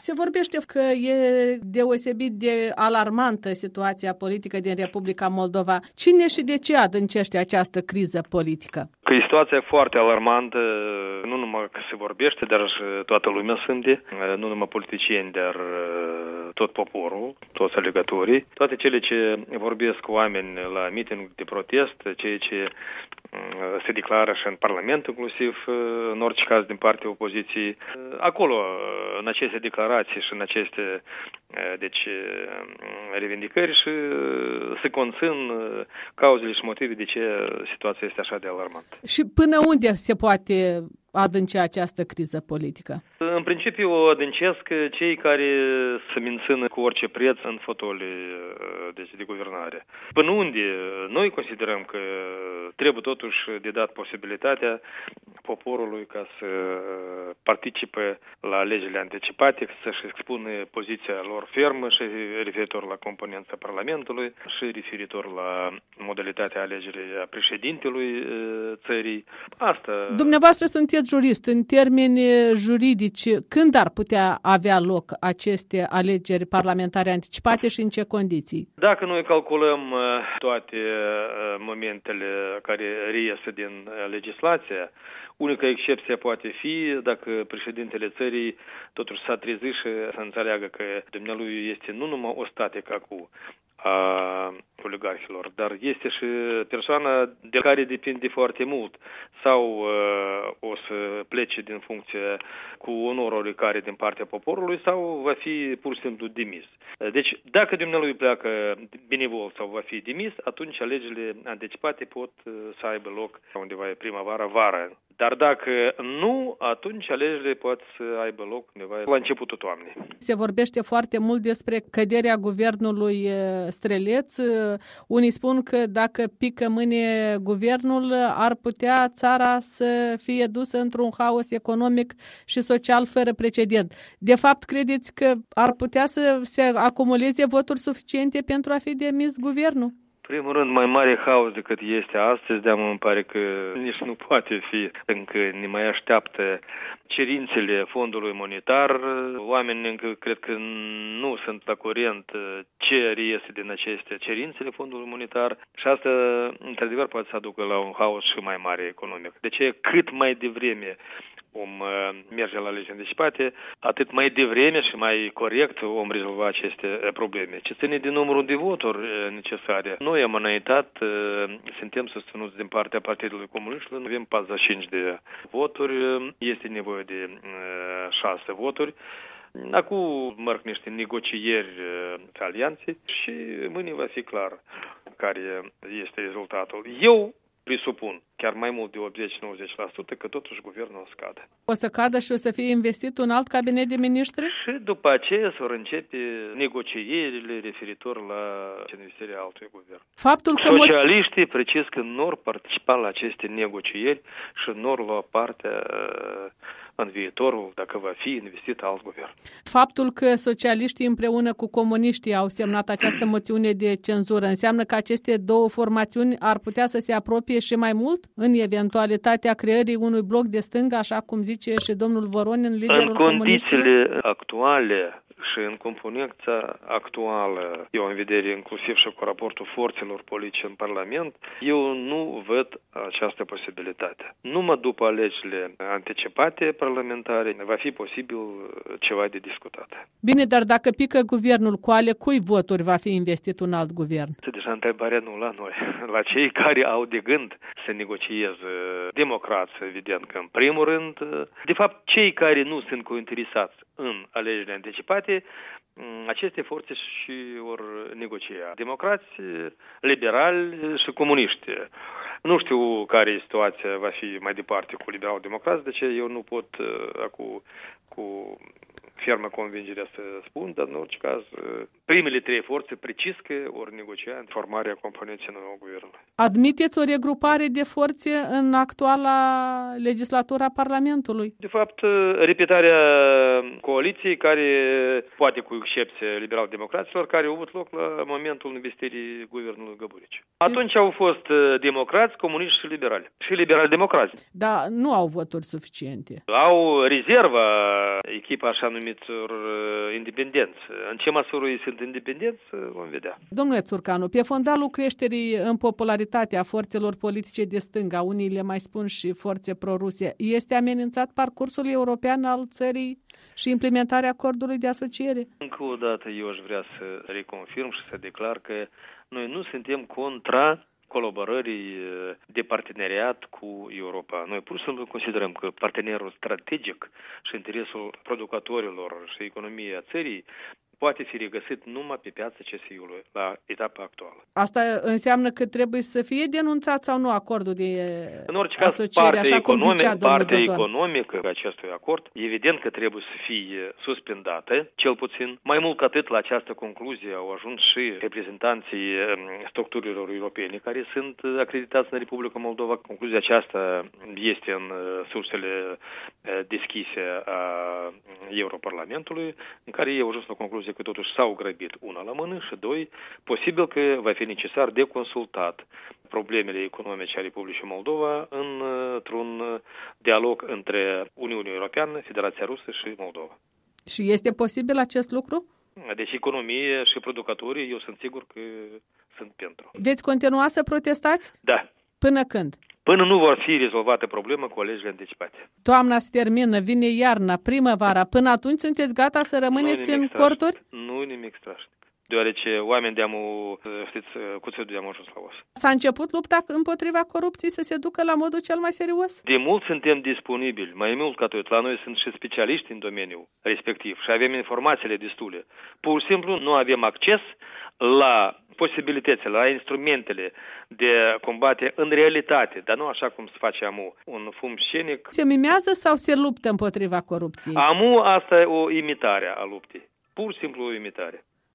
Se vorbește că e deosebit de alarmantă situația politică din Republica Moldova. Cine și de ce adâncește această criză politică? Că e situația foarte alarmantă, nu numai că se vorbește, dar și toată lumea simte, nu numai politicieni, dar tot poporul, toți alegătorii, toate cele ce vorbesc oameni la miting de protest, ceea ce se declară și în Parlament, inclusiv, în orice caz din partea opoziției. Acolo, în aceste declarații și în aceste revindicări și se conțin cauzele și motive de ce situația este așa de alarmantă. Și până unde se poate adânci această criză politică? În principiu o adâncesc cei care se mențin cu orice preț în fotolii de guvernare. Până unde noi considerăm că trebuie totuși de dat posibilitatea poporului ca să participe la alegerile anticipate, să-și expună poziția lor fermă și referitor la componența Parlamentului și referitor la modalitatea alegerii a președintelui țării. Asta. Dumneavoastră sunteți jurist. În termeni juridici, când ar putea avea loc aceste alegeri parlamentare anticipate și în ce condiții? Dacă noi calculăm toate momentele care reiese din legislație, unica excepție poate fi dacă președintele țării totuși s-a trezit și să înțeleagă că dumnealui este nu numai o statică a oligarhilor, dar este și persoana de care depinde foarte mult sau o să plece din funcție cu onor oricare din partea poporului sau va fi pur și simplu demis. Deci, dacă dumnealui pleacă benevol sau va fi demis, atunci alegerile anticipate pot să aibă loc undeva primăvara-vara. Dar dacă nu, atunci alegerile pot să aibă loc undeva la începutul toamnei. Se vorbește foarte mult despre căderea guvernului Streleț. Unii spun că dacă pică mâine guvernul, ar putea țara să fie dusă într-un haos economic și social fără precedent. De fapt, credeți că ar putea să se acumuleze voturi suficiente pentru a fi demis guvernul? Primul rând, mai mare haos decât este astăzi, de-am îmi pare că nici nu poate fi. Încă ne mai așteaptă cerințele Fondului Monetar. Oamenii încă cred că nu sunt la curent ce reiese din aceste cerințele Fondului Monetar și asta, într-adevăr, poate să aducă la un haos și mai mare economic. De ce cât mai devreme vom merge la legi anticipate, atât mai devreme și mai corect vom rezolva aceste probleme. Ce ține de numărul de voturi necesare. Noi am înaintat, suntem susținuți din partea Partidului Comuniștilor, avem 45 de voturi, este nevoie de 6 voturi. Acum merg niște negocieri pe alianțe și mâine va fi clar care este rezultatul. Eu presupun chiar mai mult de 80-90% că totuși guvernul o să cadă. O să cadă și o să fie investit un alt cabinet de ministri? Și după aceea să vor începe negocierile referitor la investirea altui guvern. Faptul că socialiștii precis că nu vor participa la aceste negocieri și nu vor lua partea în viitorul, dacă va fi investit alt guvern. Faptul că socialiștii împreună cu comuniștii au semnat această moțiune de cenzură înseamnă că aceste două formațiuni ar putea să se apropie și mai mult în eventualitatea creării unui bloc de stânga, așa cum zice și domnul Voronin, liderul comuniștilor? În condițiile actuale și în componența actuală, eu în vedere inclusiv și cu raportul forțelor politice în Parlament, eu nu văd această posibilitate. Numai după alegerile anticipate parlamentare va fi posibil ceva de discutat. Bine, dar dacă pică guvernul, cu ale cui voturi va fi investit un alt guvern? Deja întrebarea nu la noi, la cei care au de gând să negocieze democrați, evident că în primul rând, de fapt cei care nu sunt cointeresați în alegerile anticipate, aceste forțe și vor negocia. Democrați, liberali și comuniști. Nu știu care situația va fi mai departe cu liberal-democrați, de ce eu nu pot cu fermă convingere să spun, dar în orice caz, primele trei forțe precis că ori negocia în formarea componenței nouă guvernului. Admiteți o regrupare de forțe în actuala legislatură a Parlamentului? De fapt, repetarea coaliției care, poate cu excepție liberal-democraților, care au avut loc la momentul investirii guvernului Găburici. Atunci au fost democrați, comuniști și liberali. Și liberali-democrați. Da, nu au voturi suficiente. Au rezervă, echipa așa numită anumitor independenți. În ce măsură ei sunt independenți, vom vedea. Domnule Țurcanu, pe fondalul creșterii în popularitate a forțelor politice de stânga, unii le mai spun și forțe pro-Rusie, este amenințat parcursul european al țării și implementarea acordului de asociere? Încă o dată eu aș vrea să reconfirm și să declar că noi nu suntem contra colaborării de parteneriat cu Europa. Noi pur și simplu considerăm că partenerul strategic și interesul producătorilor și economiei țării poate fi regăsit numai pe piața CSI-ului la etapa actuală. Asta înseamnă că trebuie să fie denunțat sau nu acordul de în orice caz, asociere, așa cum zicea domnul partea Dodon. economică a acestui acord, evident că trebuie să fie suspendată, cel puțin. Mai mult ca atât, la această concluzie au ajuns și reprezentanții structurilor europene care sunt acreditați în Republica Moldova. Concluzia aceasta este în sursele deschise a Europarlamentului, în care ei au ajuns la concluzie că totuși s-au grăbit una la mână și doi, posibil că va fi necesar de consultat problemele economice a Republicii Moldova într-un dialog între Uniunea Europeană, Federația Rusă și Moldova. Și este posibil acest lucru? Deci economie și producătorii, eu sunt sigur că sunt pentru. Veți continua să protestați? Da. Până când? Până nu vor fi rezolvate problema cu alegerile anticipate. Toamna se termină, vine iarna, primăvara. Până atunci sunteți gata să rămâneți în corturi? Nu nimic strașnic. Deoarece oameni știți, cuțitul de-am ajuns la os. S-a început lupta împotriva corupției să se ducă la modul cel mai serios? De mult suntem disponibili, mai mult ca tot. La noi sunt și specialiști în domeniul respectiv și avem informațiile destule. Pur și simplu nu avem acces la posibilitățile, la instrumentele de combate în realitate, dar nu așa cum se face amu, un fum scenic. Se mimează sau se luptă împotriva corupției? Amu asta e o imitare a luptei. Pur și simplu o imitare.